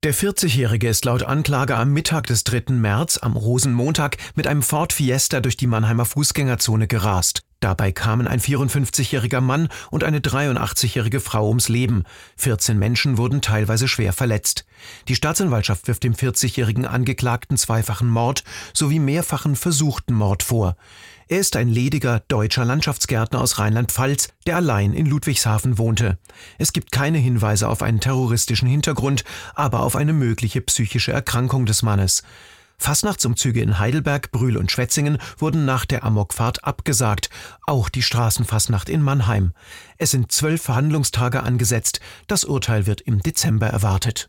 Der 40-Jährige ist laut Anklage am Mittag des 3. März, am Rosenmontag, mit einem Ford Fiesta durch die Mannheimer Fußgängerzone gerast. Dabei kamen ein 54-jähriger Mann und eine 83-jährige Frau ums Leben. 14 Menschen wurden teilweise schwer verletzt. Die Staatsanwaltschaft wirft dem 40-jährigen Angeklagten zweifachen Mord sowie mehrfachen versuchten Mord vor. Er ist ein lediger deutscher Landschaftsgärtner aus Rheinland-Pfalz, der allein in Ludwigshafen wohnte. Es gibt keine Hinweise auf einen terroristischen Hintergrund, aber auf eine mögliche psychische Erkrankung des Mannes. Fastnachtsumzüge in Heidelberg, Brühl und Schwetzingen wurden nach der Amokfahrt abgesagt, auch die Straßenfastnacht in Mannheim. Es sind 12 Verhandlungstage angesetzt, das Urteil wird im Dezember erwartet.